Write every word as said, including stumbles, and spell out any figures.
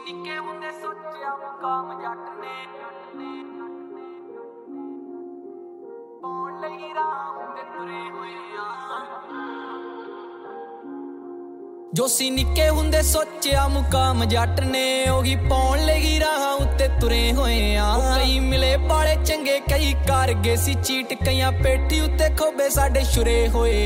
ਨਿੱਕੇ ਹੁੰਦੇ ਸੋਚਿਆ ਮੁਕਾਮ ਜੱਟ ਨੇ ਪਾਉਣ ਲਈ ਰਾਹ ਤੇ ਤੁਰੇ ਹੋਏ ਆ ਜੋ ਸੀ ਨਿੱਕੇ ਹੁੰਦੇ ਸੋਚਿਆ ਮੁਕਾਮ ਜੱਟ ਨੇ ਉਹੀ ਪਾਉਣ ਲਈ ਰਾਹ ਉੱਤੇ ਤੁਰੇ ਹੋਏ ਆ ਕਈ ਮਿਲੇ ਬਾਲੇ ਚੰਗੇ ਕਈ ਕਰ ਗਏ ਸੀ ਚੀਟ ਕਈਆਂ ਪੇਠੀ ਉੱਤੇ ਖੋਬੇ ਸਾਡੇ ਛੁਰੇ ਹੋਏ